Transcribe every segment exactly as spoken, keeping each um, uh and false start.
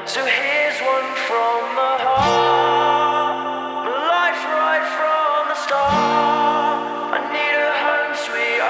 So here's one from the heart, life right from the start. I need a home, sweet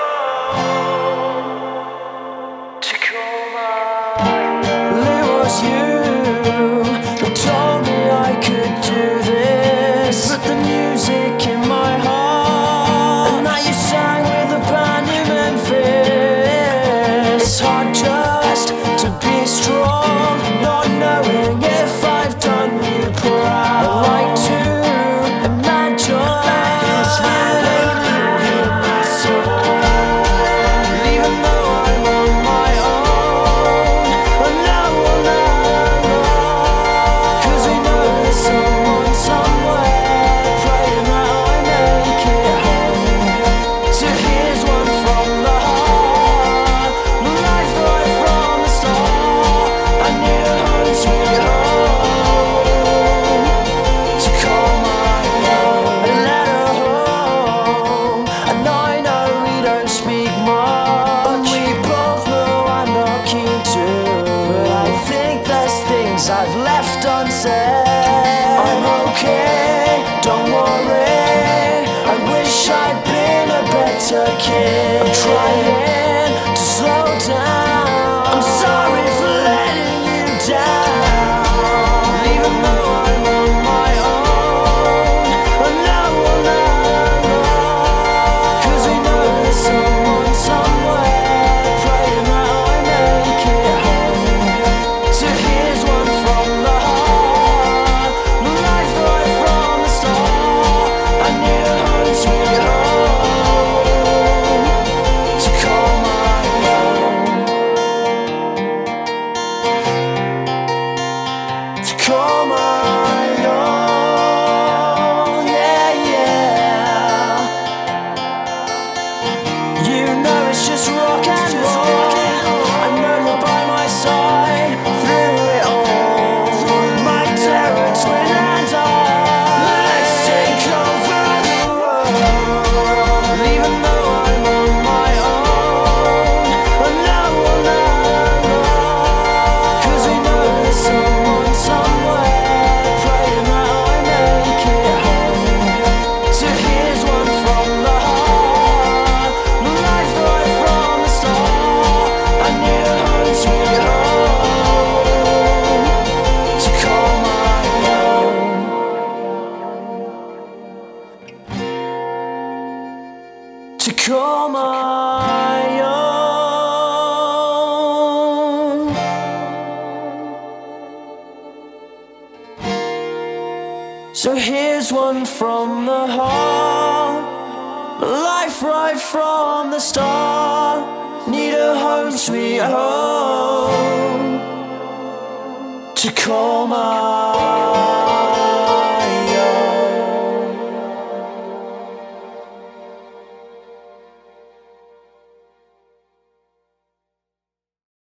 home, to call mine. It was you who told me I could do this, but the music in my heart, and that you sang with a band in Memphis. It's hard just to be strong, not knowing if I've done you proud. I like to imagine smiling in my soul, even though I'm on my own. I know we'll never know, 'cause we know there's someone somewhere praying that I make it home. So here's one from the heart, life right from the start. I need a home, sweet home, to call my own. A letter home, and I know we don't speak much, we both know I'm not keen to, but I think there's things I've left unsaid. I'm okay, don't worry, I wish I'd been a better kid. I'm trying to slow down, I'm sorry for letting you down, even though I'm on my own. I know we'll never know, 'cause we know there's someone somewhere praying that I make it home. So here's one from the heart, life right from the start. I need a home, sweet home, to call my own, to call my own, yeah, yeah. You know it's just rock and roll, I know you're by my side through it all. My terror twin and I, let's take over the world, even though I'm on my own. I know we'll never know, 'cause we know there's someone somewhere praying that I make it home. So here's one from the heart, life right from the start. I need a home, sweet home, to call my own, to call my own. So here's one from the heart, life right from the start. Need a home, sweet home, to call my